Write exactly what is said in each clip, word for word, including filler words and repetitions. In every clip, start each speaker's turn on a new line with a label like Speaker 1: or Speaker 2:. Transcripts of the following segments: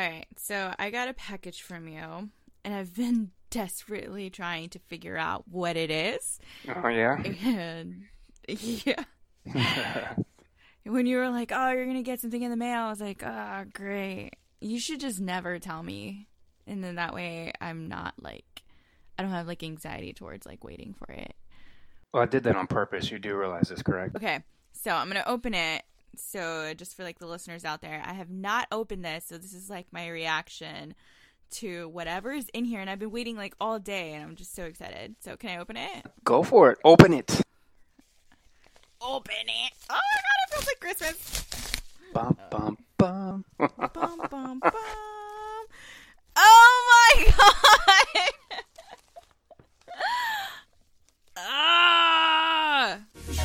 Speaker 1: right, so I got a package from you, and I've been desperately trying to figure out what it is.
Speaker 2: Oh, yeah?
Speaker 1: And, yeah. When you were like, oh, you're going to get something in the mail, I was like, oh, great. You should just never tell me. And then that way I'm not, like, I don't have, like, anxiety towards, like, waiting for it.
Speaker 2: Well, I did that on purpose. You do realize this, correct?
Speaker 1: Okay, so I'm going to open it. So just for, like, the listeners out there, I have not opened this, so this is, like, my reaction to whatever is in here. And I've been waiting, like, all day, and I'm just so excited. So can I open it?
Speaker 2: Go for it. Open it.
Speaker 1: Open it. Oh, my God, it feels like Christmas.
Speaker 2: Bum, bum, bum.
Speaker 1: Bum, bum, bum. Oh, my God. Ah!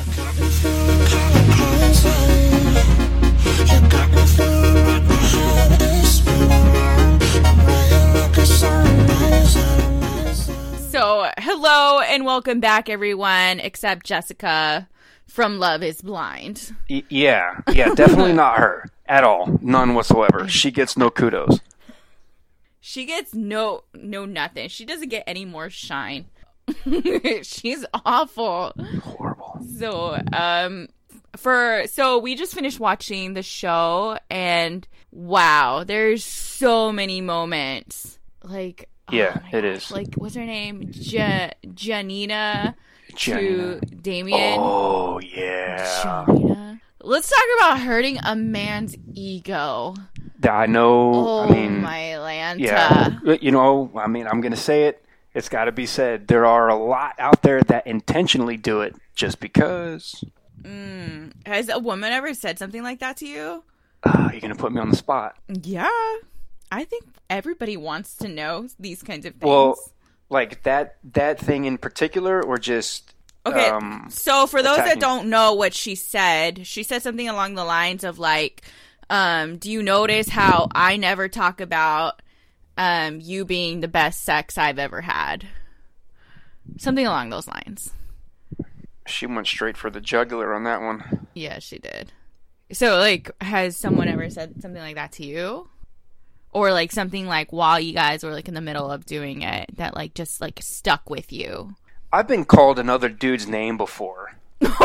Speaker 1: So, hello and welcome back, everyone, except Jessica from Love is Blind.
Speaker 2: Y- yeah, yeah, definitely not her at all. None whatsoever. She gets no kudos.
Speaker 1: She gets no, no nothing. She doesn't get any more shine. She's awful.
Speaker 2: Horrible.
Speaker 1: So, um, for, so we just finished watching the show and wow, there's so many moments. Like,
Speaker 2: yeah,
Speaker 1: oh
Speaker 2: it
Speaker 1: gosh,
Speaker 2: is.
Speaker 1: Like, what's her name? Ja- Janina
Speaker 2: Janina.
Speaker 1: to Damien.
Speaker 2: Oh, yeah.
Speaker 1: Janina. Let's talk about hurting a man's ego.
Speaker 2: I know.
Speaker 1: Oh,
Speaker 2: I mean,
Speaker 1: my Lanta.
Speaker 2: yeah. You know, I mean, I'm going to say it. It's got to be said. There are a lot out there that intentionally do it just because.
Speaker 1: Mm. Has a woman ever said something like that to you?
Speaker 2: Uh, you're going to put me on the spot.
Speaker 1: Yeah. I think everybody wants to know these kinds of things.
Speaker 2: Well, like that that thing in particular, or just
Speaker 1: okay.
Speaker 2: Um,
Speaker 1: so for those
Speaker 2: attacking.
Speaker 1: that don't know what she said, she said something along the lines of like, um, do you notice how I never talk about um, you being the best sex I've ever had? Something along those lines.
Speaker 2: She went straight for the jugular on that one.
Speaker 1: Yeah, she did. So, like, has someone ever said something like that to you? Or, like, something, like, while you guys were, like, in the middle of doing it that, like, just, like, stuck with you?
Speaker 2: I've been called another dude's name before.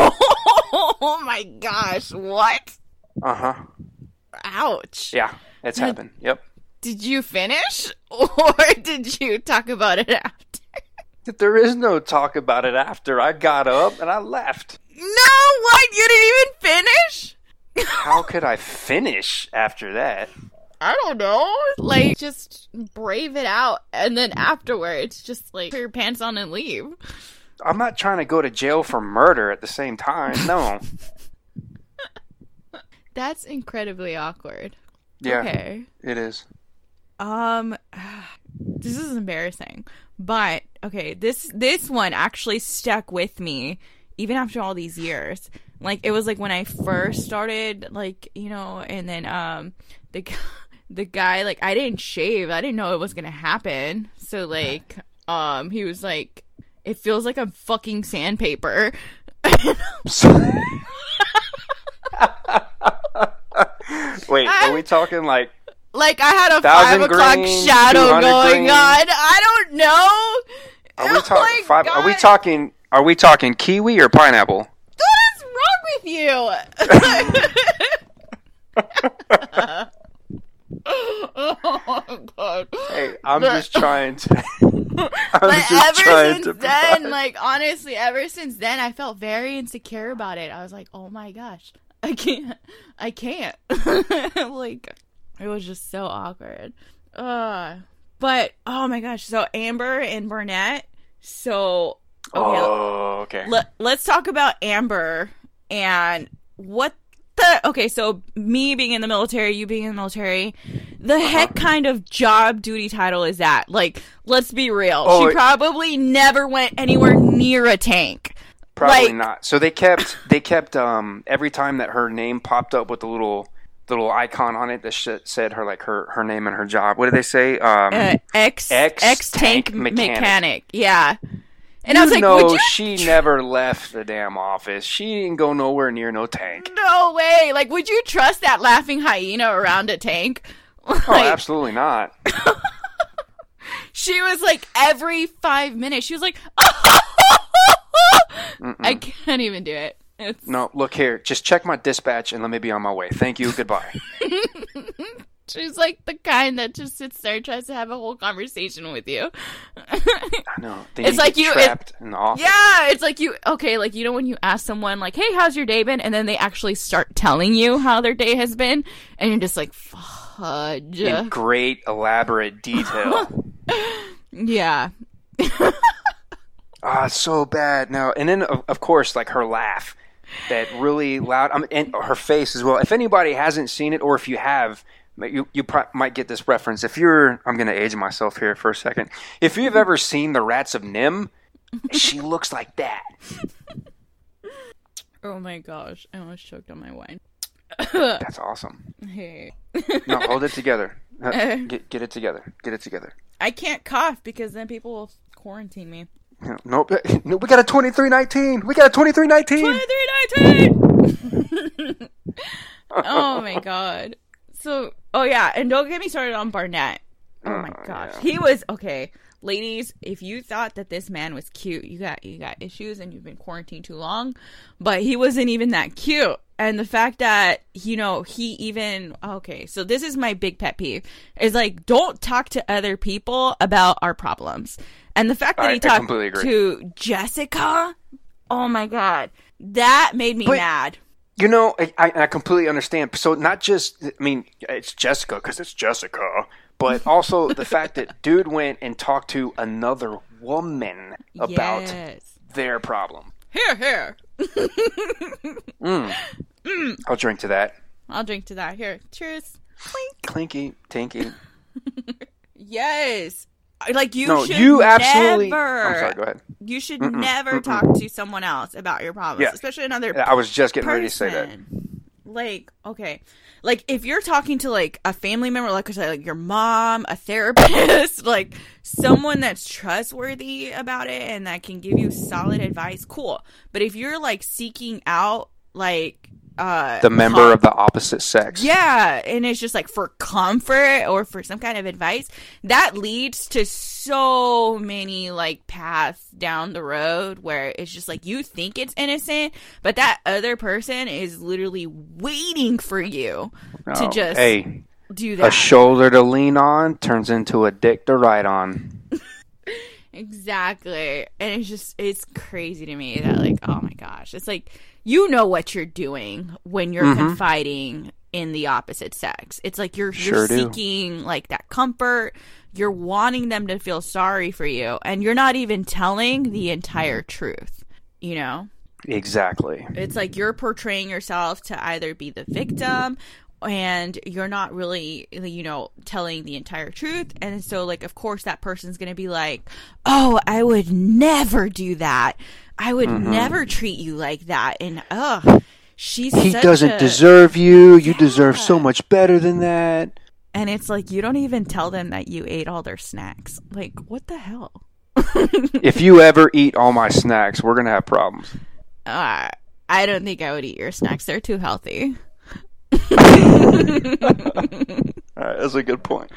Speaker 1: Oh, my gosh. What?
Speaker 2: Uh-huh.
Speaker 1: Ouch.
Speaker 2: Yeah, it's happened. Yep.
Speaker 1: Did you finish? Or did you talk about it after?
Speaker 2: There is no talk about it after. I got up and I left.
Speaker 1: No, what? You didn't even finish?
Speaker 2: How could I finish after that?
Speaker 1: I don't know. Like, just brave it out, and then afterwards, just, like, put your pants on and leave.
Speaker 2: I'm not trying to go to jail for murder at the same time. No.
Speaker 1: That's incredibly awkward.
Speaker 2: Yeah,
Speaker 1: okay.
Speaker 2: It is.
Speaker 1: Um, this is embarrassing, but okay, this this one actually stuck with me even after all these years. Like, it was like when I first started, like, you know, and then um the the guy, like, I didn't shave. I didn't know it was gonna happen. So, like, um he was like, it feels like I'm fucking sandpaper.
Speaker 2: Wait, are we talking like
Speaker 1: Like, I had a five o'clock
Speaker 2: green,
Speaker 1: shadow going
Speaker 2: green.
Speaker 1: on. I don't know.
Speaker 2: Are we
Speaker 1: Oh
Speaker 2: talking
Speaker 1: my
Speaker 2: five?
Speaker 1: God.
Speaker 2: Are we talking? Are we talking kiwi or pineapple?
Speaker 1: What is wrong with you? Oh my God.
Speaker 2: Hey, I'm
Speaker 1: But-
Speaker 2: just trying to. I'm
Speaker 1: But
Speaker 2: just
Speaker 1: ever
Speaker 2: trying
Speaker 1: since
Speaker 2: to
Speaker 1: then,
Speaker 2: provide.
Speaker 1: like, honestly, ever since then, I felt very insecure about it. I was like, oh my gosh, I can't, I can't. Like, it was just so awkward. Uh, but, oh my gosh, so Amber and Burnett, so, okay,
Speaker 2: Oh, okay.
Speaker 1: let, let's talk about Amber and what the, okay, so me being in the military, you being in the military, the heck kind of job duty title is that? Like, let's be real.
Speaker 2: Oh,
Speaker 1: she
Speaker 2: it-
Speaker 1: probably never went anywhere near a tank.
Speaker 2: Probably
Speaker 1: like-
Speaker 2: not. So they kept they kept um every time that her name popped up with the little little icon on it that sh- said her like her her name and her job. What did they say? Um,
Speaker 1: Uh, ex,
Speaker 2: ex
Speaker 1: ex tank
Speaker 2: tank
Speaker 1: mechanic.
Speaker 2: mechanic.
Speaker 1: Yeah. And
Speaker 2: you
Speaker 1: I was like,
Speaker 2: know,
Speaker 1: would you?
Speaker 2: she never left the damn office. She didn't go nowhere near no tank.
Speaker 1: No way. Like, would you trust that laughing hyena around a tank?
Speaker 2: Oh, absolutely not.
Speaker 1: She was like every five minutes. She was like, I can't even do it. It's...
Speaker 2: No, look here. Just check my dispatch and let me be on my way. Thank you. Goodbye.
Speaker 1: She's like the kind that just sits there and tries to have a whole conversation with you.
Speaker 2: I know. Then
Speaker 1: it's
Speaker 2: you
Speaker 1: like
Speaker 2: get
Speaker 1: you
Speaker 2: trapped
Speaker 1: it,
Speaker 2: in the office.
Speaker 1: Yeah, it's like you. Okay, like you know when you ask someone like, "Hey, how's your day been?" and then they actually start telling you how their day has been, and you're just like, "Fudge."
Speaker 2: In great elaborate detail.
Speaker 1: Yeah.
Speaker 2: Ah, so bad. No, and then of, of course, like her laugh, that really loud, I mean, and her face as well. If anybody hasn't seen it, or if you have. You you pro- might get this reference. If you're, I'm going to age myself here for a second. If you've ever seen The Rats of Nim, she looks like that.
Speaker 1: Oh my gosh, I almost choked on my wine.
Speaker 2: That's awesome.
Speaker 1: Hey.
Speaker 2: No, hold it together. Get, get it together. Get it together.
Speaker 1: I can't cough because then people will quarantine me.
Speaker 2: Nope. No, we got a twenty-three nineteen. We got a twenty-three nineteen.
Speaker 1: twenty-three nineteen! Oh my god. So, oh yeah, and don't get me started on Barnett. Oh my
Speaker 2: oh,
Speaker 1: gosh,
Speaker 2: yeah.
Speaker 1: he was okay. Ladies, if you thought that this man was cute, you got you got issues and you've been quarantined too long. But he wasn't even that cute, and the fact that you know he even okay. So this is my big pet peeve: is like don't talk to other people about our problems. And the fact that
Speaker 2: I,
Speaker 1: he talked to Jessica, oh my god, that made me
Speaker 2: but,
Speaker 1: mad.
Speaker 2: You know, I, I completely understand. So not just, I mean, it's Jessica because it's Jessica, but also the fact that dude went and talked to another woman about
Speaker 1: yes.
Speaker 2: their problem.
Speaker 1: Here, here.
Speaker 2: mm. Mm. I'll drink to that.
Speaker 1: I'll drink to that. Here, cheers. Clink.
Speaker 2: Clinky, tinky.
Speaker 1: Yes. Like you
Speaker 2: no,
Speaker 1: should
Speaker 2: you absolutely.
Speaker 1: never.
Speaker 2: I'm sorry. Go ahead.
Speaker 1: You should
Speaker 2: Mm-mm,
Speaker 1: never
Speaker 2: mm-mm.
Speaker 1: talk to someone else about your problems,
Speaker 2: yeah.
Speaker 1: especially another.
Speaker 2: I was just getting
Speaker 1: person.
Speaker 2: ready to say that.
Speaker 1: Like, okay, like if you're talking to like a family member, like I said, like your mom, a therapist, like someone that's trustworthy about it and that can give you solid advice, cool. But if you're like seeking out like. Uh,
Speaker 2: the member com- of the opposite sex.
Speaker 1: Yeah, and it's just like for comfort or for some kind of advice that leads to so many like paths down the road where it's just like you think it's innocent, but that other person is literally waiting for you oh, to just
Speaker 2: hey,
Speaker 1: do that.
Speaker 2: A shoulder to lean on turns into a dick to ride on.
Speaker 1: Exactly. And it's just it's crazy to me that like oh my gosh, it's like you know what you're doing when you're mm-hmm. confiding in the opposite sex. It's like you're
Speaker 2: sure
Speaker 1: you're
Speaker 2: do.
Speaker 1: seeking like that comfort. You're wanting them to feel sorry for you, and you're not even telling the entire truth, you know?
Speaker 2: Exactly.
Speaker 1: It's like you're portraying yourself to either be the victim and you're not really, you know, telling the entire truth. And so, like, of course, that person's going to be like, oh, I would never do that. I would mm-hmm. never treat you like that. And, ugh, she's
Speaker 2: He
Speaker 1: such
Speaker 2: doesn't
Speaker 1: a...
Speaker 2: deserve you. You
Speaker 1: yeah.
Speaker 2: deserve so much better than that.
Speaker 1: And it's like, you don't even tell them that you ate all their snacks. Like, what the hell?
Speaker 2: If you ever eat all my snacks, we're going to have problems.
Speaker 1: Uh, I don't think I would eat your snacks. They're too healthy.
Speaker 2: All right, that's a good point.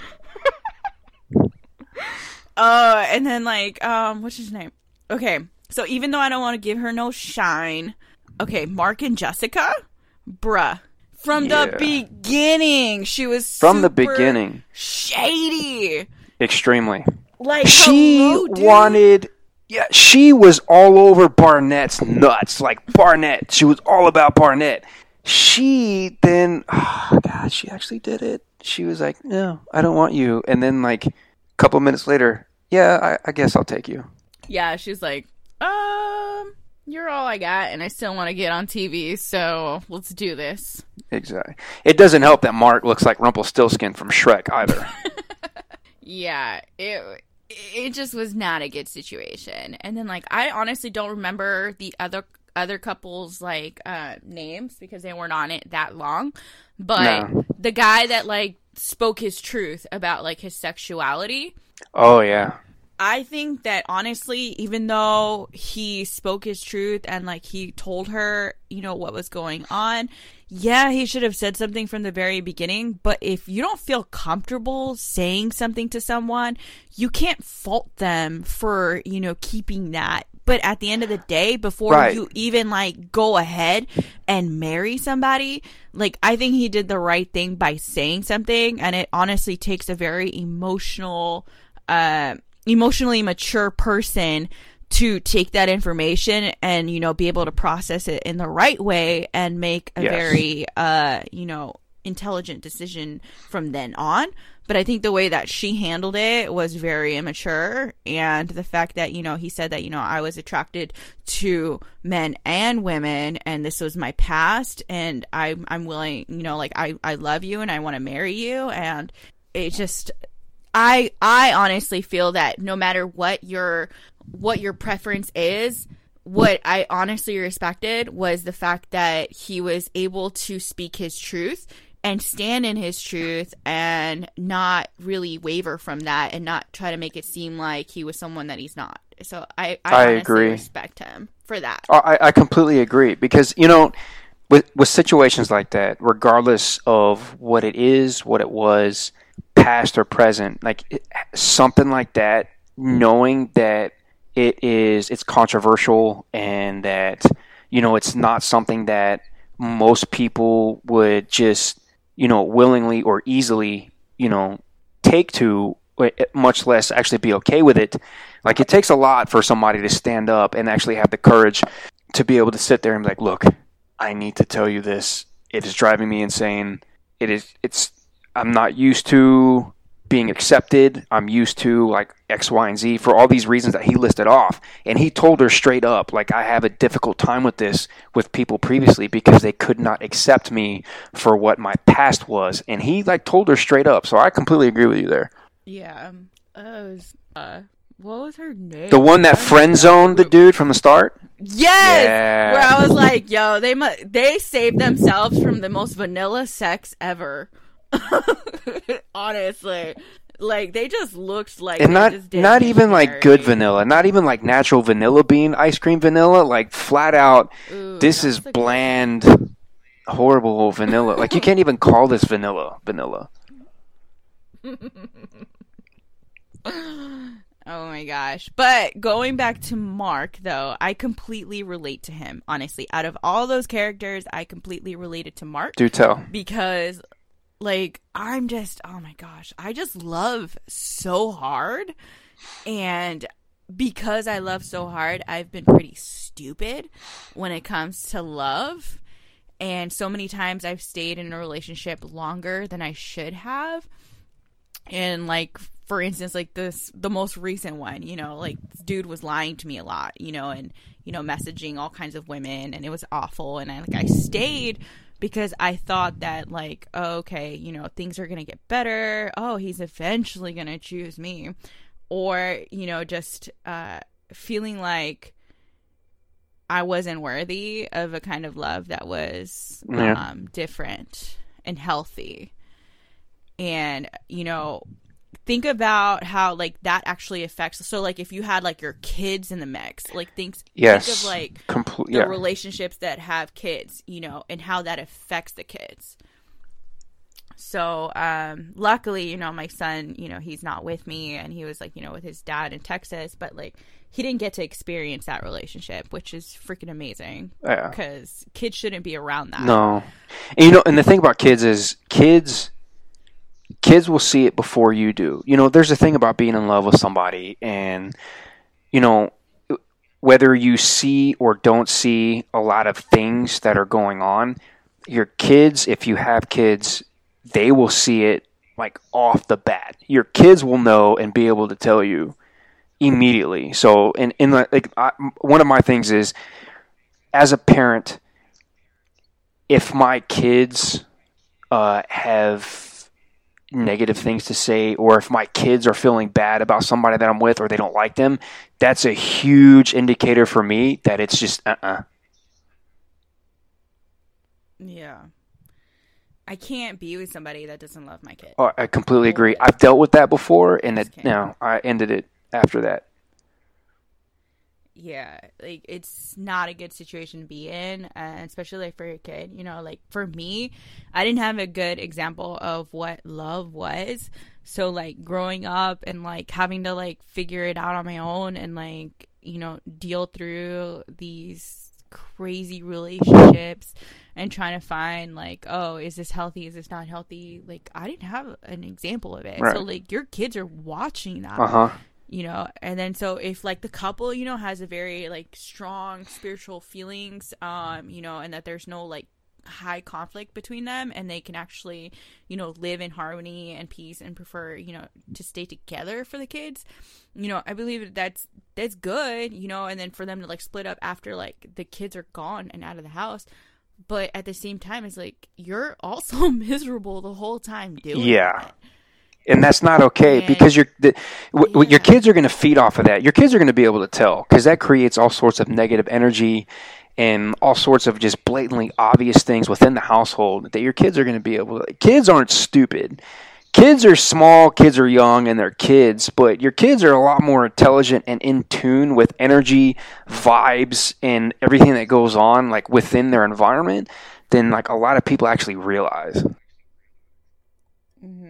Speaker 1: Uh, and then like, um, what's his name? Okay, so even though I don't want to give her no shine, okay, Mark and Jessica, bruh, from
Speaker 2: yeah.
Speaker 1: the beginning, she was
Speaker 2: from the
Speaker 1: super
Speaker 2: beginning
Speaker 1: shady,
Speaker 2: extremely.
Speaker 1: Like
Speaker 2: she
Speaker 1: hello, dude.
Speaker 2: wanted. Yeah, she was all over Barnett's nuts. Like Barnett, she was all about Barnett. She then, oh God, she actually did it. She was like, no, I don't want you. And then like a couple minutes later, yeah, I, I guess I'll take you.
Speaker 1: Yeah, she's like, um, you're all I got, and I still want to get on T V, so let's do this.
Speaker 2: Exactly. It doesn't help that Mark looks like Rumpelstiltskin from Shrek either.
Speaker 1: Yeah, it it just was not a good situation. And then like I honestly don't remember the other other couples like uh names because they weren't on it that long, but
Speaker 2: no.
Speaker 1: the guy that like spoke his truth about like his sexuality,
Speaker 2: oh yeah,
Speaker 1: I think that honestly, even though he spoke his truth and like he told her, you know, what was going on, yeah, he should have said something from the very beginning. But if you don't feel comfortable saying something to someone, you can't fault them for, you know, keeping that. But at the end of the day, before right. you even like go ahead and marry somebody, like I think he did the right thing by saying something. And it honestly takes a very emotional, uh, emotionally mature person to take that information and, you know, be able to process it in the right way and make a yes. very, uh, you know, intelligent decision from then on. But I think the way that she handled it was very immature. And the fact that, you know, he said that, you know, I was attracted to men and women and this was my past and I, I'm willing, you know, like I, I love you and I want to marry you. And it just, I, I honestly feel that no matter what your, what your preference is, what I honestly respected was the fact that he was able to speak his truth and stand in his truth and not really waver from that and not try to make it seem like he was someone that he's not. So I, I,
Speaker 2: I
Speaker 1: honestly
Speaker 2: agree.
Speaker 1: respect him for that.
Speaker 2: I, I completely agree because, you know, with, with situations like that, regardless of what it is, what it was, past or present, like it, something like that, knowing that it is, it's controversial and that, you know, it's not something that most people would just, you know, willingly or easily, you know, take to, much less actually be okay with it. Like, it takes a lot for somebody to stand up and actually have the courage to be able to sit there and be like, look, I need to tell you this. It is driving me insane. It is, it's, I'm not used to being accepted. I'm used to like X, Y, and Z for all these reasons that he listed off. And he told her straight up, like, I have a difficult time with this with people previously because they could not accept me for what my past was. And he like told her straight up. So I completely agree with you there.
Speaker 1: Yeah. Uh, uh what was her name?
Speaker 2: The one that friend zoned the dude from the start?
Speaker 1: Yes!
Speaker 2: Yeah.
Speaker 1: Where I was like, yo, they mu- they saved themselves from the most vanilla sex ever. Honestly, like they just looked like
Speaker 2: and not not even like good vanilla, not even like natural vanilla bean ice cream vanilla, like flat out. Ooh, this is bland, good. horrible vanilla. Like you can't even call this vanilla vanilla.
Speaker 1: Oh my gosh. But going back to Mark, though, I completely relate to him. Honestly, out of all those characters, I completely related to Mark.
Speaker 2: Do tell.
Speaker 1: Because like, I'm just, oh my gosh, I just love so hard. And because I love so hard, I've been pretty stupid when it comes to love. And so many times I've stayed in a relationship longer than I should have. And like, for instance, like this, the most recent one, you know, like this dude was lying to me a lot, you know, and, you know, messaging all kinds of women and it was awful. And I like, I stayed because I thought that, like, oh, okay, you know, things are going to get better. Oh, he's eventually going to choose me. Or, you know, just uh, feeling like I wasn't worthy of a kind of love that was yeah. um, different and healthy. And, you know, think about how, like, that actually affects. So, like, if you had, like, your kids in the mix, like, think,
Speaker 2: yes.
Speaker 1: think of, like,
Speaker 2: Comple-
Speaker 1: the
Speaker 2: yeah.
Speaker 1: relationships that have kids, you know, and how that affects the kids. So, um, luckily, you know, my son, you know, he's not with me and he was, like, you know, with his dad in Texas. But, like, he didn't get to experience that relationship, which is freaking amazing.
Speaker 2: Yeah.
Speaker 1: Because kids shouldn't be around that.
Speaker 2: No. And, you know, and the thing about kids is kids... Kids will see it before you do. You know, there's a thing about being in love with somebody and, you know, whether you see or don't see a lot of things that are going on, your kids, if you have kids, they will see it like off the bat. Your kids will know and be able to tell you immediately. So, in, in the, like, I, one of my things is, as a parent, if my kids uh, have negative things to say, or if my kids are feeling bad about somebody that I'm with or they don't like them, that's a huge indicator for me that it's just uh-uh.
Speaker 1: Yeah. I can't be with somebody that doesn't love my kid.
Speaker 2: Oh, I completely agree. I've dealt with that before and it, you know, I ended it after that.
Speaker 1: Yeah, like it's not a good situation to be in, uh, especially like for your kid. You know, like for me, I didn't have a good example of what love was. So like growing up and like having to like figure it out on my own and like, you know, deal through these crazy relationships and trying to find like, oh, is this healthy? Is this not healthy? Like I didn't have an example of it.
Speaker 2: Right.
Speaker 1: So like your kids are watching that.
Speaker 2: Uh-huh.
Speaker 1: You know, and then so if like the couple, you know, has a very like strong spiritual feelings, um, you know, and that there's no like high conflict between them and they can actually, you know, live in harmony and peace and prefer, you know, to stay together for the kids, you know, I believe that that's, that's good, you know, and then for them to like split up after like the kids are gone and out of the house. But at the same time, it's like you're also miserable the whole time doing
Speaker 2: yeah.
Speaker 1: it.
Speaker 2: And that's not okay
Speaker 1: and,
Speaker 2: because you're, the, w-
Speaker 1: yeah.
Speaker 2: your kids are going to feed off of that. Your kids are going to be able to tell because that creates all sorts of negative energy and all sorts of just blatantly obvious things within the household that your kids are going to be able to. Kids aren't stupid. Kids are small, kids are young, and they're kids, but your kids are a lot more intelligent and in tune with energy, vibes, and everything that goes on like within their environment than like a lot of people actually realize.
Speaker 1: Mm-hmm.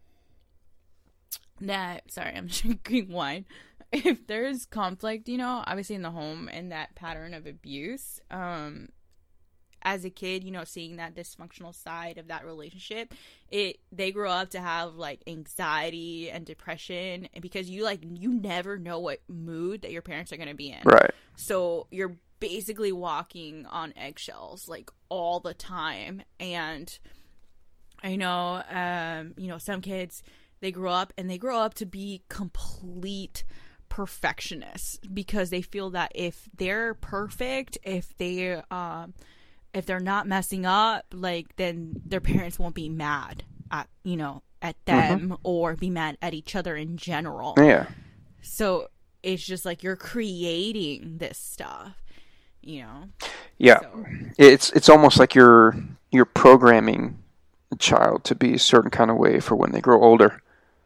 Speaker 1: That, sorry, I'm drinking wine. If there's conflict, you know, obviously in the home and that pattern of abuse, um, as a kid, you know, seeing that dysfunctional side of that relationship, it, they grow up to have like anxiety and depression and because you like, you never know what mood that your parents are going to be in.
Speaker 2: Right.
Speaker 1: So you're basically walking on eggshells like all the time. And I know, um, you know, some kids, they grow up and they grow up to be complete perfectionists because they feel that if they're perfect, if they, um, if they're not messing up, like then their parents won't be mad at, you know, at them mm-hmm. or be mad at each other in general.
Speaker 2: Yeah.
Speaker 1: So it's just like you're creating this stuff, you know?
Speaker 2: Yeah.
Speaker 1: So.
Speaker 2: It's, it's almost like you're, you're programming a child to be a certain kind of way for when they grow older.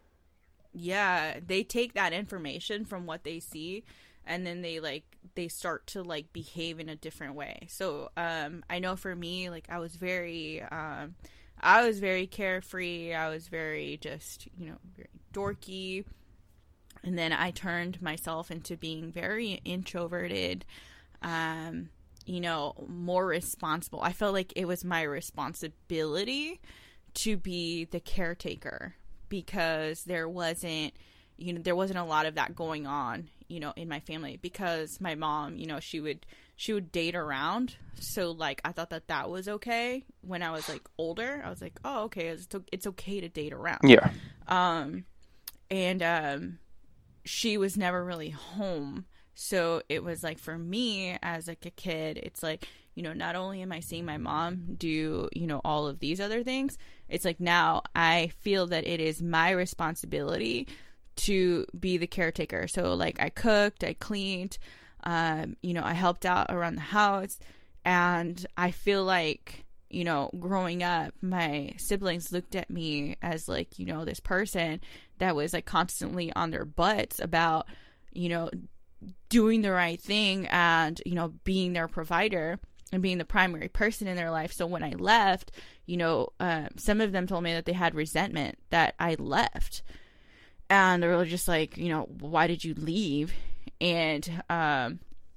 Speaker 1: Yeah, they take that information from what they see and then they like they start to like behave in a different way. So um I know for me, like I was very um I was very carefree. I was very just, you know, very dorky. And then I turned myself into being very introverted, um, you know, more responsible. I felt like it was my responsibility to be the caretaker. Because there wasn't, you know, there wasn't a lot of that going on, you know, in my family. Because my mom, you know, she would, she would date around. So, like, I thought that that was okay. When I was, like, older, I was like, oh, okay, it's, it's okay to date around.
Speaker 2: Yeah.
Speaker 1: Um, and, um, she was never really home. So, it was, like, for me, as, like, a kid, it's, like, you know, not only am I seeing my mom do, you know, all of these other things, it's like now I feel that it is my responsibility to be the caretaker. So like I cooked, I cleaned, um, you know, I helped out around the house. And I feel like, you know, growing up, my siblings looked at me as like, you know, this person that was like constantly on their butts about, you know, doing the right thing and, you know, being their provider and being the primary person in their life. So when I left, you know, um, some of them told me that they had resentment that I left. And they were just like, you know, why did you leave? And um,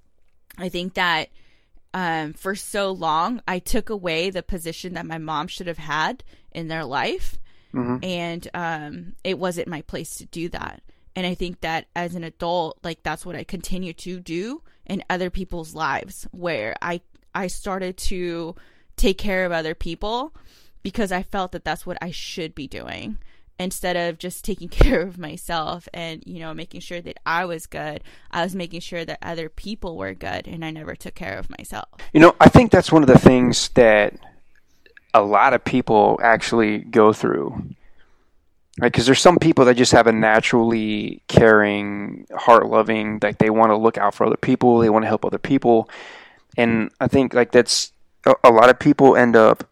Speaker 1: I think that um, for so long, I took away the position that my mom should have had in their life. Mm-hmm. And um, it wasn't my place to do that. And I think that as an adult, like that's what I continue to do in other people's lives, where I I started to take care of other people because I felt that that's what I should be doing instead of just taking care of myself and, you know, making sure that I was good. I was making sure that other people were good and I never took care of myself.
Speaker 2: You know, I think that's one of the things that a lot of people actually go through. Right? Because there's some people that just have a naturally caring, heart-loving, like they want to look out for other people, they want to help other people. And I think like that's a, a lot of people end up,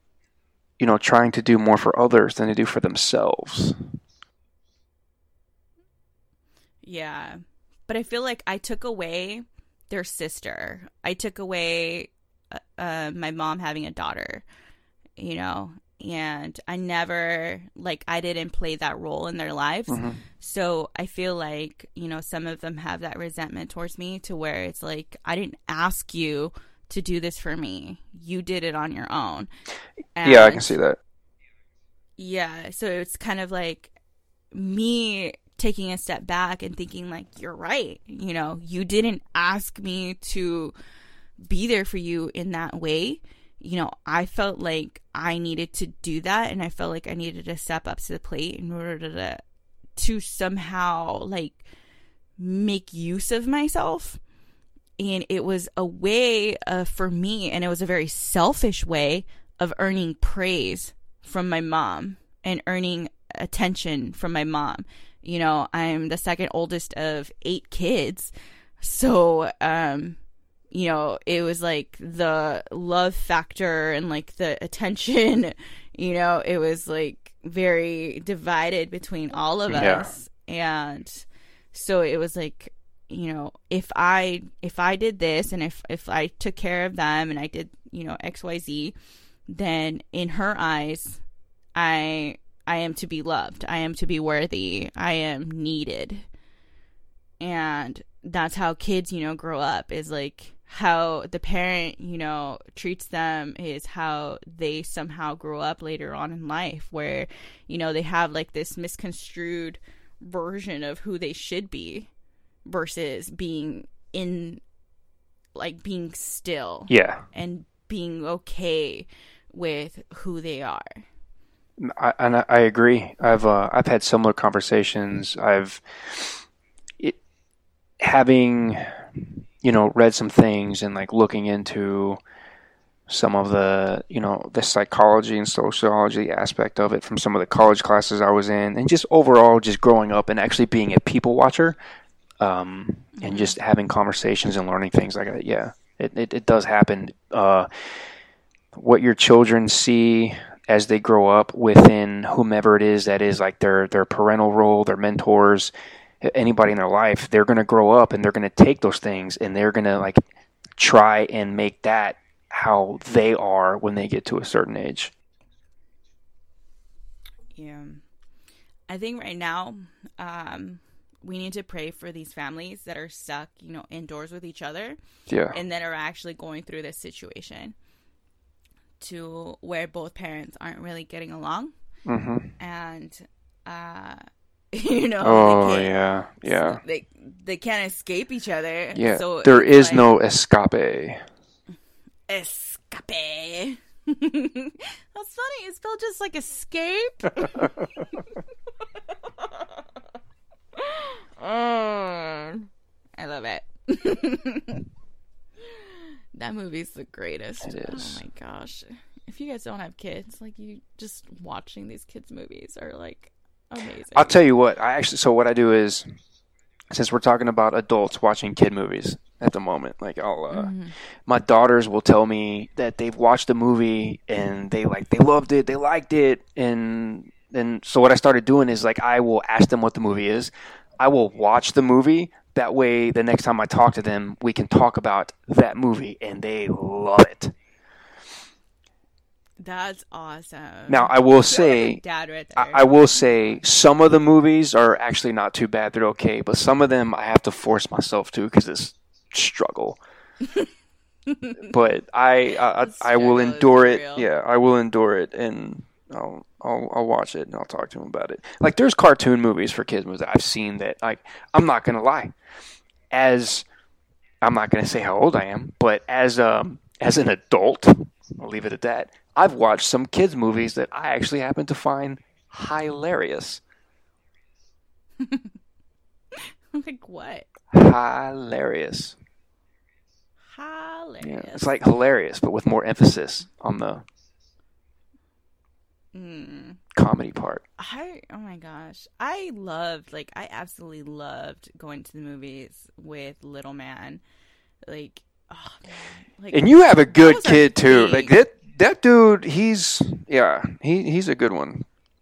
Speaker 2: you know, trying to do more for others than they do for themselves.
Speaker 1: Yeah. But I feel like I took away their sister. I took away uh, uh, my mom having a daughter, you know, and I never, like, I didn't play that role in their lives.
Speaker 2: Mm-hmm.
Speaker 1: So I feel like, you know, some of them have that resentment towards me to where it's like, I didn't ask you to do this for me. You did it on your own. And
Speaker 2: yeah, I can see that.
Speaker 1: yeah, so it's kind of like me taking a step back and thinking like, you're right. You know, you didn't ask me to be there for you in that way. You know, I felt like I needed to do that, and I felt like I needed to step up to the plate in order to to somehow like make use of myself. And it was a way uh, for me, and it was a very selfish way of earning praise from my mom and earning attention from my mom. You know, I'm the second oldest of eight kids. So, um, you know, it was like the love factor and like the attention, you know, it was like very divided between all of
Speaker 2: Yeah.
Speaker 1: us. And so it was like, you know, if I if I did this, and if if I took care of them and I did, you know, X Y Z, then in her eyes, I I am to be loved. I am to be worthy. I am needed. And that's how kids, you know, grow up, is like how the parent, you know, treats them is how they somehow grow up later on in life, where, you know, they have like this misconstrued version of who they should be versus being in, like, being still.
Speaker 2: Yeah.
Speaker 1: And being okay with who they are.
Speaker 2: I, and I, I agree. I've uh, I've had similar conversations. I've it, having, you know, read some things and like looking into some of the, you know, the psychology and sociology aspect of it from some of the college classes I was in, and just overall just growing up and actually being a people watcher, um, and just having conversations and learning things like that. Yeah, it, it, it does happen. Uh, what your children see as they grow up within whomever it is that is like their, their parental role, their mentors, anybody in their life, they're going to grow up and they're going to take those things and they're going to like try and make that how they are when they get to a certain age.
Speaker 1: Yeah. I think right now, um, we need to pray for these families that are stuck, you know, indoors with each other.
Speaker 2: Yeah.
Speaker 1: And that are actually going through this situation, to where both parents aren't really getting along.
Speaker 2: Mm-hmm.
Speaker 1: And, uh, you know,
Speaker 2: oh,
Speaker 1: they
Speaker 2: yeah. Yeah.
Speaker 1: They, they can't escape each other.
Speaker 2: Yeah.
Speaker 1: So
Speaker 2: there is
Speaker 1: like,
Speaker 2: no escape.
Speaker 1: Escape. That's funny. It's spelled just like escape. Oh, I love it. That movie's the greatest.
Speaker 2: It is.
Speaker 1: Oh my gosh. If you guys don't have kids, like, you just watching these kids' movies are like amazing.
Speaker 2: I'll tell you what, I actually, so what I do is, since we're talking about adults watching kid movies at the moment, like I'll, uh, mm-hmm. my daughters will tell me that they've watched a movie and they like, they loved it, they liked it. And then, so what I started doing is like, I will ask them what the movie is. I will watch the movie. That way, the next time I talk to them, we can talk about that movie, and they love it.
Speaker 1: That's awesome.
Speaker 2: Now, I will say,
Speaker 1: dad right there.
Speaker 2: I, I will say, some of the movies are actually not too bad. They're okay, but some of them I have to force myself to because it's struggle. But I, I, I will endure it. Yeah, I will endure it, and I'll, I'll, I'll watch it and I'll talk to them about it. Like, there's cartoon movies for kids movies that I've seen that, like, I'm not gonna lie. As I'm not going to say how old I am, but as um as an adult, I'll leave it at that. I've watched some kids movies that I actually happen to find hilarious.
Speaker 1: Like what?
Speaker 2: Hilarious.
Speaker 1: Hilarious.
Speaker 2: Yeah, it's like hilarious, but with more emphasis on the
Speaker 1: mm.
Speaker 2: comedy part.
Speaker 1: I oh my gosh, I loved like I absolutely loved going to the movies with little man, like, oh man, like,
Speaker 2: and you have a good kid too. Like that that dude, he's yeah, he he's a good one.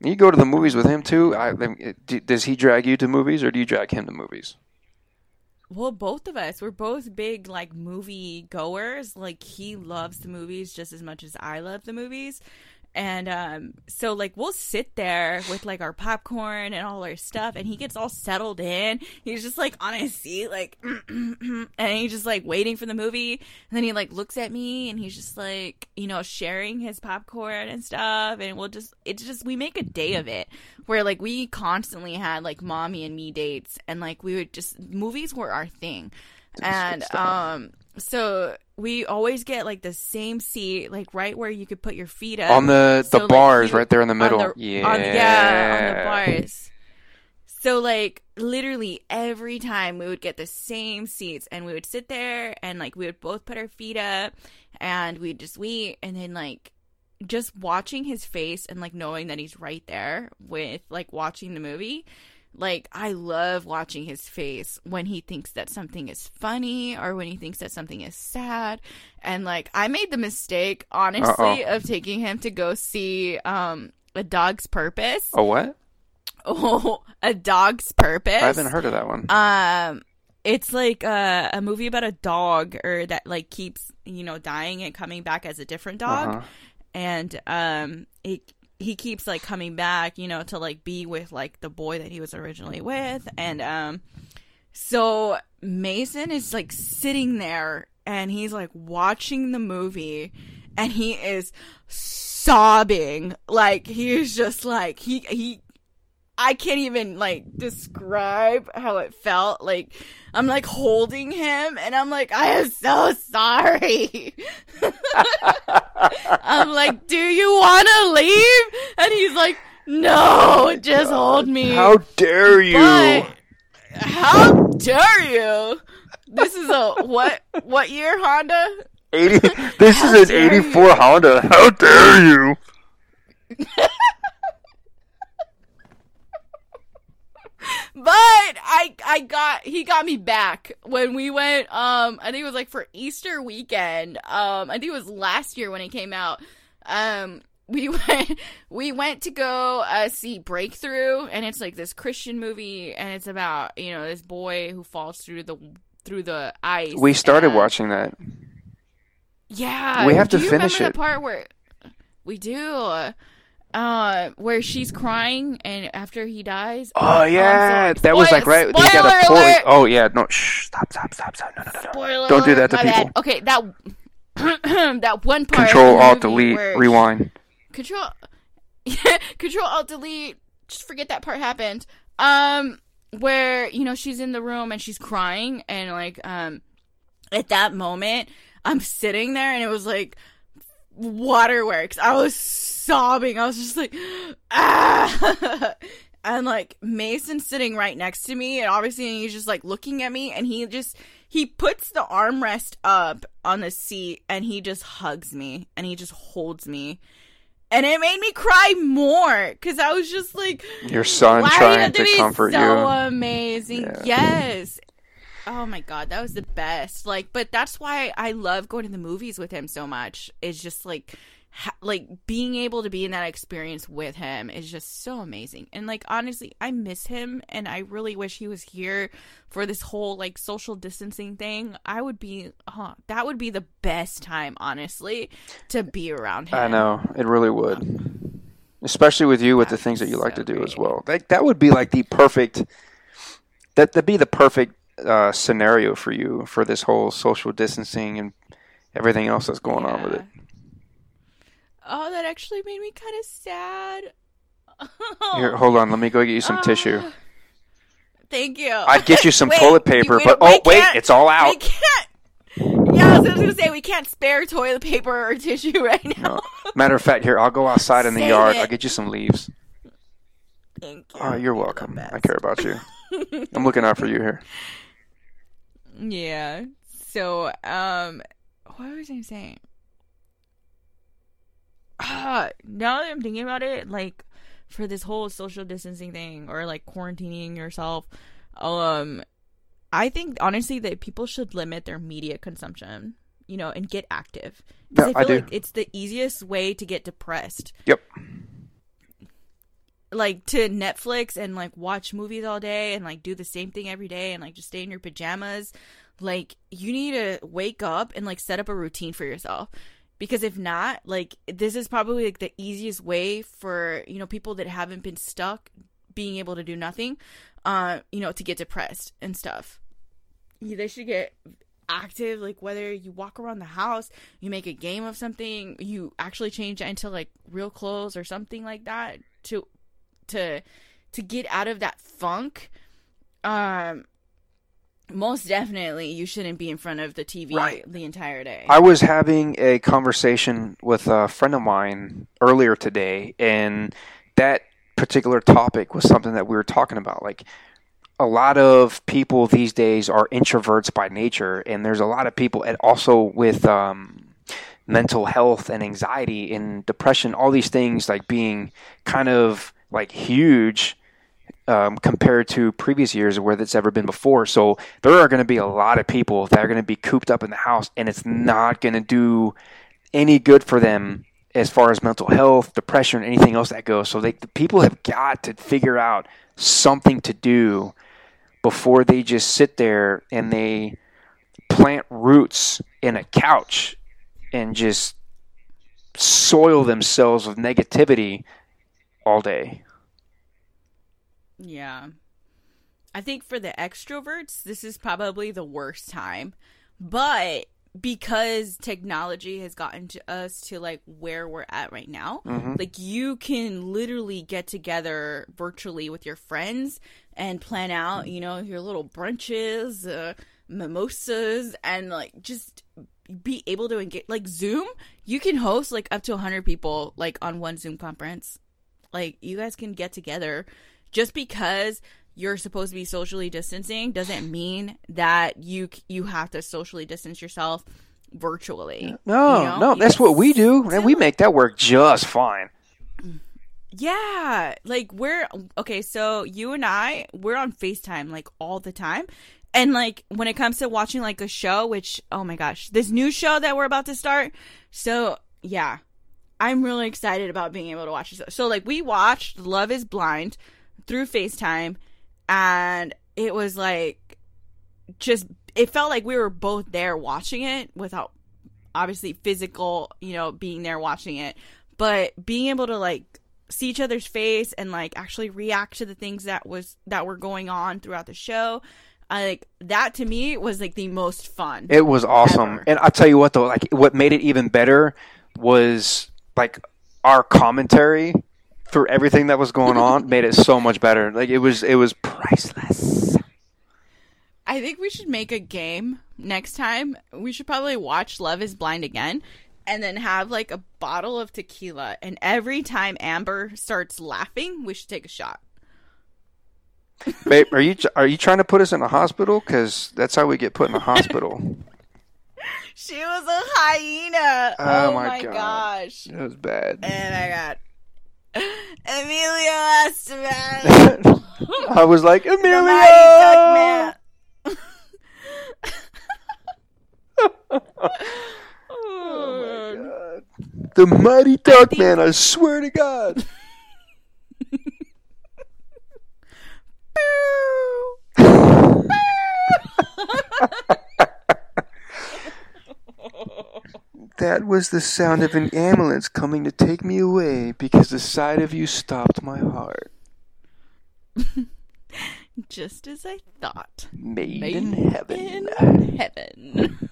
Speaker 2: You go to the movies with him too. I, does he drag you to movies, or do you drag him to movies?
Speaker 1: Well, both of us. We're both big, like, movie goers. Like, he loves the movies just as much as I love the movies. And um, so, like, we'll sit there with, like, our popcorn and all our stuff, and he gets all settled in. He's just, like, on his seat, like, and he's just, like, waiting for the movie. And then he, like, looks at me, and he's just, like, you know, sharing his popcorn and stuff. And we'll just, it's just, we make a day of it. Where, like, we constantly had, like, mommy and me dates. And, like, we would just, movies were our thing. And, um, so we always get, like, the same seat, like, right where you could put your feet up.
Speaker 2: On the, the
Speaker 1: so,
Speaker 2: bars,
Speaker 1: like,
Speaker 2: right there in the middle.
Speaker 1: The,
Speaker 2: yeah.
Speaker 1: On, yeah, on the bars. So, like, literally every time we would get the same seats, and we would sit there, and, like, we would both put our feet up, and we'd just wait, and then, like, just watching his face and, like, knowing that he's right there with, like, watching the movie. Like, I love watching his face when he thinks that something is funny or when he thinks that something is sad. And, like, I made the mistake, honestly, Uh-oh. of taking him to go see um, A Dog's Purpose.
Speaker 2: A what?
Speaker 1: Oh, A Dog's Purpose.
Speaker 2: I haven't heard of that one.
Speaker 1: Um, It's, like, a, a movie about a dog or that, like, keeps, you know, dying and coming back as a different dog. Uh-huh. And um, it... he keeps, like, coming back, you know, to, like, be with, like, the boy that he was originally with. And, um, so Mason is, like, sitting there, and he's, like, watching the movie, and he is sobbing. Like, he's just, like, he, he, I can't even, like, describe how it felt. Like, I'm, like, holding him, and I'm like, I am so sorry. I'm like, do you want to leave? And he's like, no, just God. hold me.
Speaker 2: How dare you?
Speaker 1: But, how dare you? This is a, what, what year Honda?
Speaker 2: eighty. This how is an eighty-four you? Honda. How dare you?
Speaker 1: But I I got he got me back when we went um I think it was like for Easter weekend. Um I think it was last year when it came out. Um we went we went to go uh, see Breakthrough, and it's like this Christian movie, and it's about, you know, this boy who falls through the through the ice.
Speaker 2: We started
Speaker 1: and,
Speaker 2: watching that.
Speaker 1: Yeah.
Speaker 2: We have
Speaker 1: do
Speaker 2: to
Speaker 1: you
Speaker 2: finish
Speaker 1: remember
Speaker 2: it.
Speaker 1: The part where we do. Uh, where she's crying, and after he dies.
Speaker 2: Oh yeah,
Speaker 1: um, so,
Speaker 2: that was like right.
Speaker 1: Spoiler
Speaker 2: They got a pour.
Speaker 1: alert!
Speaker 2: Oh yeah, no, shh, stop, stop, stop, stop. No, no, no, no.
Speaker 1: Spoiler
Speaker 2: Don't do that to
Speaker 1: my
Speaker 2: people.
Speaker 1: Bad. Okay, that that one part.
Speaker 2: Control Alt Delete Rewind.
Speaker 1: Control, Control Alt Delete. Just forget that part happened. Um, where, you know, she's in the room and she's crying, and like um, at that moment, I'm sitting there, and it was like waterworks. I was sobbing. I was just like, ah. And like Mason sitting right next to me, and obviously he's just like looking at me, and he just he puts the armrest up on the seat, and he just hugs me, and he just holds me, and it made me cry more because I was just like,
Speaker 2: your son trying to, to comfort
Speaker 1: so
Speaker 2: you.
Speaker 1: So amazing, yeah. Yes. Oh my God, that was the best. Like, but that's why I love going to the movies with him so much. It's just like, ha- like being able to be in that experience with him is just so amazing. And like, honestly, I miss him, and I really wish he was here for this whole like social distancing thing. I would be, huh, that would be the best time, honestly, to be around him.
Speaker 2: I know, it really would. Especially with you, with the things that you like so to do great. As well. Like, that would be like the perfect, that, that'd be the perfect Uh, scenario for you for this whole social distancing and everything else that's going yeah. on with it.
Speaker 1: Oh, that actually made me kind of sad.
Speaker 2: Here, hold on. Let me go get you some uh, tissue.
Speaker 1: Thank you.
Speaker 2: I'd get you some
Speaker 1: wait,
Speaker 2: toilet paper,
Speaker 1: we,
Speaker 2: but
Speaker 1: we
Speaker 2: oh wait, it's all out.
Speaker 1: We can't. Yeah, I was gonna say we can't spare toilet paper or tissue right now.
Speaker 2: No. Matter of fact, here, I'll go outside in the
Speaker 1: Save
Speaker 2: yard.
Speaker 1: it.
Speaker 2: I'll get you some leaves.
Speaker 1: Thank you.
Speaker 2: Oh, you're welcome. I care about you. I'm looking out for you here.
Speaker 1: Yeah. So, um, what was I saying? Ah, now that I'm thinking about it, like, for this whole social distancing thing, or like quarantining yourself, um, I think honestly that people should limit their media consumption, you know, and get active. Because
Speaker 2: Yeah,
Speaker 1: I feel
Speaker 2: I do.
Speaker 1: like it's the easiest way to get depressed.
Speaker 2: Yep.
Speaker 1: like to Netflix and like watch movies all day and like do the same thing every day and like just stay in your pajamas. Like, you need to wake up and like set up a routine for yourself, because if not, like, this is probably like the easiest way for, you know, people that haven't been stuck being able to do nothing, uh, you know, to get depressed and stuff. They should get active, like whether you walk around the house, you make a game of something, you actually change that into like real clothes or something like that to to to get out of that funk. Um most definitely you shouldn't be in front of the T V right. the entire day.
Speaker 2: I was having a conversation with a friend of mine earlier today, and that particular topic was something that we were talking about. Like, a lot of people these days are introverts by nature, and there's a lot of people and also with um, mental health and anxiety and depression, all these things like being kind of like huge um, compared to previous years where that's ever been before. So there are going to be a lot of people that are going to be cooped up in the house, and it's not going to do any good for them as far as mental health, depression, anything else that goes. So they, the people have got to figure out something to do before they just sit there and they plant roots in a couch and just soil themselves with negativity all day.
Speaker 1: Yeah. I think for the extroverts, this is probably the worst time. But because technology has gotten to us to like where we're at right now, mm-hmm. like you can literally get together virtually with your friends and plan out, you know, your little brunches, uh, mimosas, and like just be able to engage. Like Zoom, you can host like up to one hundred people like on one Zoom conference. Like, you guys can get together. Just because you're supposed to be socially distancing doesn't mean that you you have to socially distance yourself virtually.
Speaker 2: No,
Speaker 1: you know?
Speaker 2: no,
Speaker 1: you
Speaker 2: that's what we do, and we make that work just fine.
Speaker 1: Yeah, like we're okay. So you and I, we're on FaceTime like all the time, and like when it comes to watching like a show, which oh my gosh, this new show that we're about to start. So yeah, I'm really excited about being able to watch this. So like we watched Love Is Blind through FaceTime, and it was like just it felt like we were both there watching it without obviously physical, you know, being there watching it, but being able to like see each other's face and like actually react to the things that was that were going on throughout the show. I like that to me was like the most fun.
Speaker 2: It was awesome. Ever. And I'll tell you what though, like what made it even better was like our commentary through everything that was going on made it so much better. Like it was it was priceless.
Speaker 1: I think we should make a game next time. We should probably watch Love Is Blind again. And then have like a bottle of tequila, and every time Amber starts laughing, we should take a shot.
Speaker 2: Babe, are you are you trying to put us in a hospital? Because that's how we get put in a hospital.
Speaker 1: She was a hyena.
Speaker 2: Oh,
Speaker 1: oh
Speaker 2: my,
Speaker 1: my
Speaker 2: God.
Speaker 1: gosh,
Speaker 2: it was bad.
Speaker 1: Oh my God, Emilio Estevez.
Speaker 2: I was like, Emilio.
Speaker 1: The Mighty Duck Man.
Speaker 2: Oh my God. The Mighty Duck think... Man, I swear to God. That was the sound of an ambulance coming to take me away because the sight of you stopped my heart.
Speaker 1: Just as I thought.
Speaker 2: Made, Made in heaven.
Speaker 1: In heaven.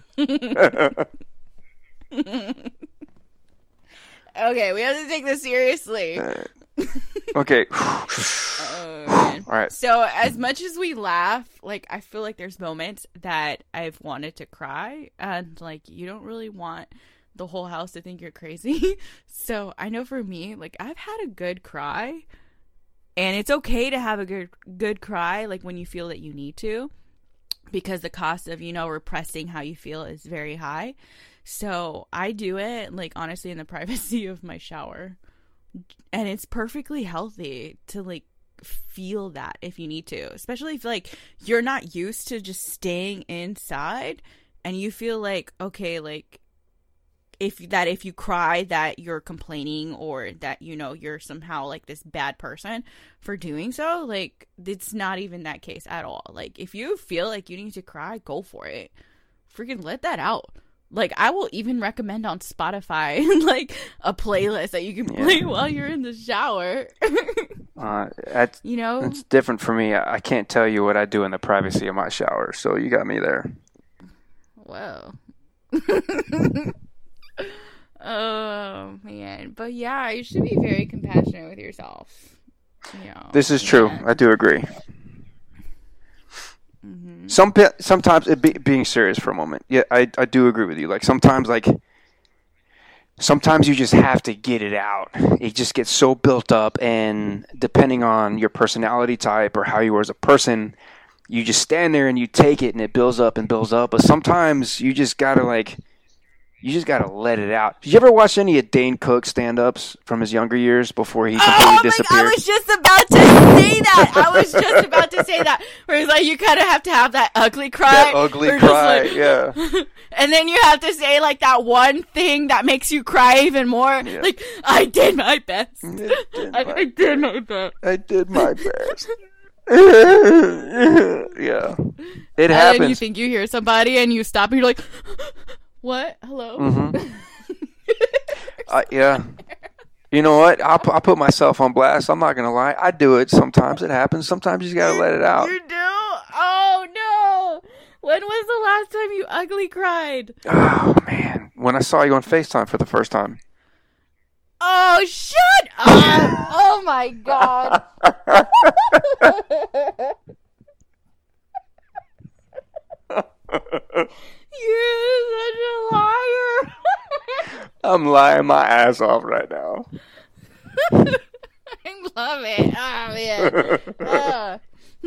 Speaker 1: Okay, we have to take this seriously.
Speaker 2: Uh, okay.
Speaker 1: Oh,
Speaker 2: all right.
Speaker 1: So as much as we laugh, like I feel like there's moments that I've wanted to cry, and like you don't really want the whole house to think you're crazy. So I know for me, like I've had a good cry, and it's okay to have a good good cry, like when you feel that you need to, because the cost of, you know, repressing how you feel is very high. So I do it, like, honestly, in the privacy of my shower. And it's perfectly healthy to, like, feel that if you need to. Especially if, like, you're not used to just staying inside and you feel like, okay, like, if that if you cry that you're complaining or that, you know, you're somehow like this bad person for doing so. Like, it's not even that case at all. Like, if you feel like you need to cry, go for it. Freaking let that out. Like, I will even recommend on Spotify like a playlist that you can play yeah. while you're in the shower.
Speaker 2: uh, that's,
Speaker 1: you know,
Speaker 2: it's different for me. I can't tell you what I do in the privacy of my shower, so you got me there.
Speaker 1: Whoa. Oh man, but yeah, you should be very compassionate with yourself. You know,
Speaker 2: this is true.
Speaker 1: and...
Speaker 2: I do agree.
Speaker 1: Mm-hmm.
Speaker 2: Some sometimes it be, being serious for a moment. Yeah, I I do agree with you. Like sometimes, like sometimes you just have to get it out. It just gets so built up, and depending on your personality type or how you are as a person, you just stand there and you take it, and it builds up and builds up. But sometimes you just gotta like. You just gotta let it out. Did you ever watch any of Dane Cook stand-ups from his younger years before he completely
Speaker 1: oh my
Speaker 2: disappeared?
Speaker 1: God, I was just about to say that. I was just about to say that. Where it's like you kind of have to have that ugly cry.
Speaker 2: That ugly cry, like, yeah.
Speaker 1: And then you have to say like that one thing that makes you cry even more. Yeah. Like, I did my best. Did I, my I did my best.
Speaker 2: I did my best. Yeah. It
Speaker 1: and
Speaker 2: happens.
Speaker 1: And you think you hear somebody and you stop and you're like... What? Hello?
Speaker 2: Mm-hmm. uh, yeah. You know what? I'll, I'll put myself on blast. I'm not going to lie. I do it sometimes. It happens. Sometimes you just got to let it out.
Speaker 1: You do? Oh, no. When was the last time you ugly cried?
Speaker 2: Oh, man. When I saw you on FaceTime for the first time.
Speaker 1: Oh, shut up. Oh, my God. You're such a liar.
Speaker 2: I'm lying my ass off right now.
Speaker 1: I love it. Oh, man. Oh,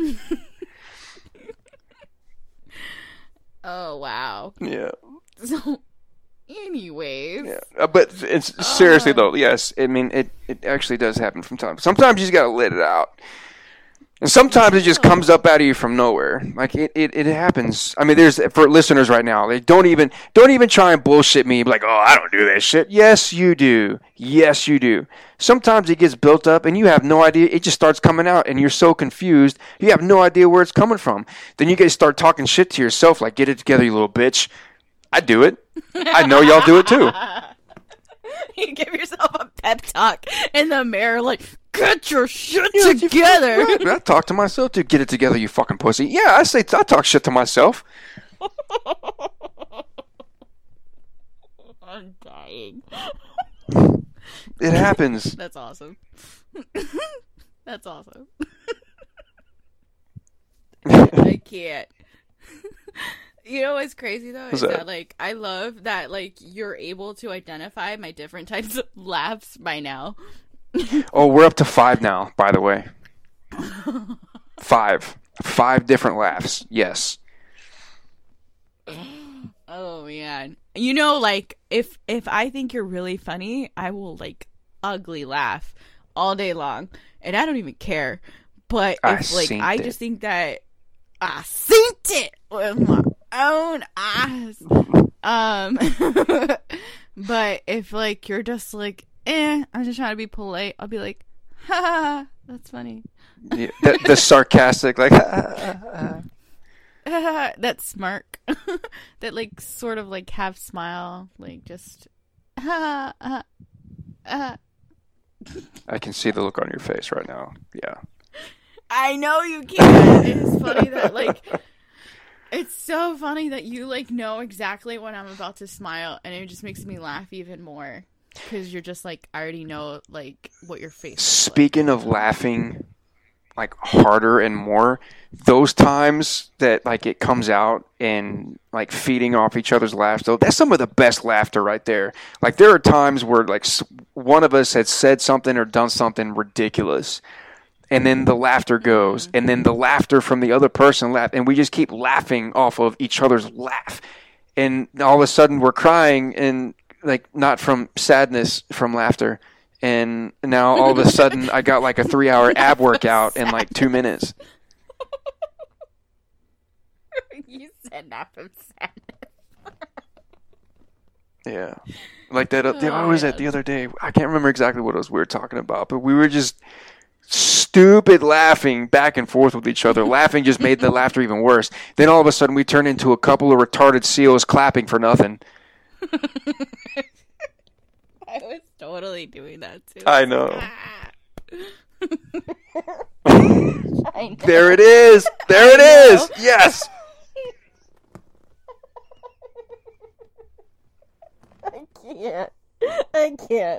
Speaker 1: oh wow.
Speaker 2: Yeah.
Speaker 1: So, anyways.
Speaker 2: Yeah. Uh, but it's seriously, uh, though, yes. I mean, it, it actually does happen from time. Sometimes you just got to let it out. And sometimes it just comes up out of you from nowhere. Like it, it, it happens. I mean, there's for listeners right now. They don't even don't even try and bullshit me. Like, oh, I don't do that shit. Yes, you do. Yes, you do. Sometimes it gets built up, and you have no idea. It just starts coming out, and you're so confused. You have no idea where it's coming from. Then you guys start talking shit to yourself, like, "Get it together, you little bitch." I do it. I know y'all do it too.
Speaker 1: You give yourself a pep talk in the mirror, like, get your shit yeah, together.
Speaker 2: You, right. I talk to myself to get it together, you fucking pussy. Yeah, I say I talk shit to myself.
Speaker 1: I'm dying.
Speaker 2: It happens.
Speaker 1: That's awesome. That's awesome. I can't. You know what's crazy though is that? that like I love that like you're able to identify my different types of laughs by now.
Speaker 2: Oh, we're up to five now, by the way. Five. Five different laughs. Yes.
Speaker 1: Oh man. You know, like if if I think you're really funny, I will like ugly laugh all day long. And I don't even care. But if I like I it. just think that I seen it with my own eyes. Um but if like you're just like eh, I'm just trying to be polite, I'll be like, ha ha, ha that's funny.
Speaker 2: Yeah, the, the sarcastic like ha, ha,
Speaker 1: ha. That smirk. That like sort of like half smile, like just ha ha ha.
Speaker 2: I can see the look on your face right now. Yeah.
Speaker 1: I know you can. It's funny that like it's so funny that you like know exactly when I'm about to smile, and it just makes me laugh even more because you're just like I already know like what your face.
Speaker 2: Speaking
Speaker 1: like.
Speaker 2: of laughing, like harder and more, those times that like it comes out and like feeding off each other's laughter, that's some of the best laughter right there. Like there are times where like one of us had said something or done something ridiculous. And then the laughter goes, and then the laughter from the other person laugh, and we just keep laughing off of each other's laugh. And all of a sudden we're crying, and like not from sadness, from laughter. And now all of a sudden I got like a three-hour ab workout in like two minutes.
Speaker 1: You said not from sadness.
Speaker 2: Yeah. Like that. Uh,
Speaker 1: Oh,
Speaker 2: what was that
Speaker 1: yes.
Speaker 2: the other day? I can't remember exactly what it was we were talking about, but we were just stupid laughing back and forth with each other. Laughing just made the laughter even worse. Then all of a sudden we turned into a couple of retarded seals clapping for nothing.
Speaker 1: I was totally doing that too.
Speaker 2: I know.
Speaker 1: I know.
Speaker 2: There it is. There it
Speaker 1: I
Speaker 2: is.
Speaker 1: know.
Speaker 2: Yes.
Speaker 1: I can't. I can't.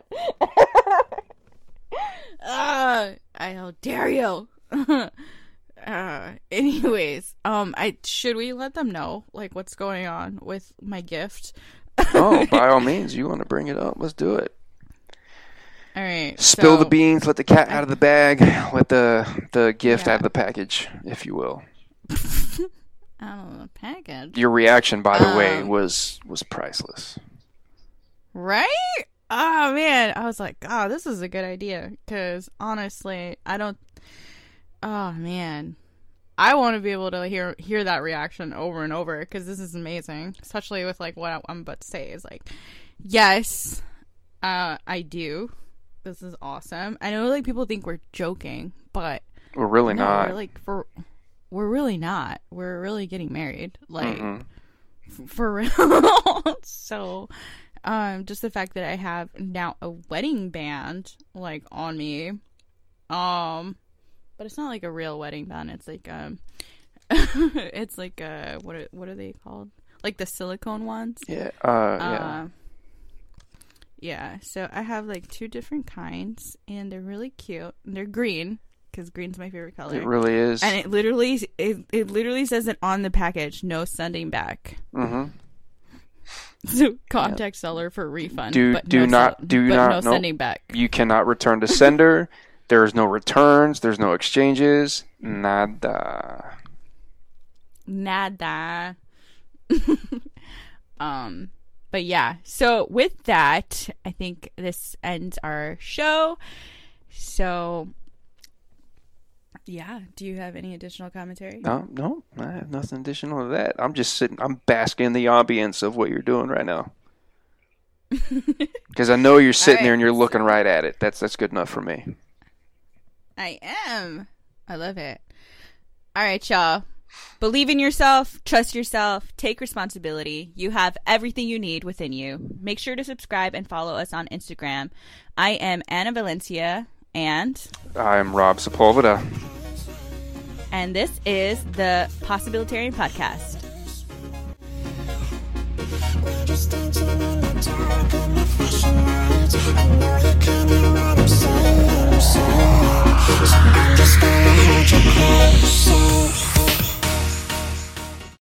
Speaker 1: uh, I how dare you? uh, anyways, um, I should we let them know like what's going on with my gift?
Speaker 2: Oh, by all means, you want to bring it up? Let's do it.
Speaker 1: All right.
Speaker 2: Spill
Speaker 1: so,
Speaker 2: the beans. Let the cat out of the bag. Let the the gift
Speaker 1: Yeah.
Speaker 2: out of the package, if you will.
Speaker 1: out of the package.
Speaker 2: Your reaction, by the way,
Speaker 1: Um,
Speaker 2: was was priceless.
Speaker 1: Right? Oh man, I was like, oh, this is a good idea because honestly, I don't. Oh man, I want to be able to hear hear that reaction over and over because this is amazing, especially with like what I'm about to say is like, yes, uh, I do. This is awesome. I know like people think we're joking, but
Speaker 2: We're really
Speaker 1: no,
Speaker 2: not.
Speaker 1: we're like for we're really not. We're really getting married, like
Speaker 2: Mm-mm.
Speaker 1: f- for real. So. Um, just the fact that I have now a wedding band like on me, um, but it's not like a real wedding band. It's like um, it's like uh, what are, what are they called? Like the silicone ones.
Speaker 2: Yeah. Uh, yeah.
Speaker 1: Uh, yeah. So I have like two different kinds, and they're really cute. And they're green because green's my favorite color.
Speaker 2: It really is.
Speaker 1: And it literally it it literally says it on the package. No sending back.
Speaker 2: Mm-hmm.
Speaker 1: So contact seller for refund.
Speaker 2: Do-
Speaker 1: but
Speaker 2: do
Speaker 1: no
Speaker 2: not-
Speaker 1: sell-
Speaker 2: do
Speaker 1: but
Speaker 2: not-
Speaker 1: no
Speaker 2: no.
Speaker 1: sending back.
Speaker 2: You cannot return to sender. There's no returns. There's no exchanges. Nada.
Speaker 1: Nada. um, but yeah. So with that, I think this ends our show. So yeah. Do you have any additional commentary?
Speaker 2: No, no, I have nothing additional to that. I'm just sitting. I'm basking in the ambience of what you're doing right now. Because I know you're sitting
Speaker 1: right.
Speaker 2: there and you're looking right at it. That's that's good enough for me.
Speaker 1: I am. I love it. All right, y'all. Believe in yourself, trust yourself, take responsibility. You have everything you need within you. Make sure to subscribe and follow us on Instagram. I am Anna Valencia, and
Speaker 2: I'm Rob Sepulveda.
Speaker 1: and this is the Possibilitarian Podcast.
Speaker 3: We're just dancing in the dark on the flashing lights. I know you can't hear what I'm saying, I'm saying. So I'm just gonna hold you close.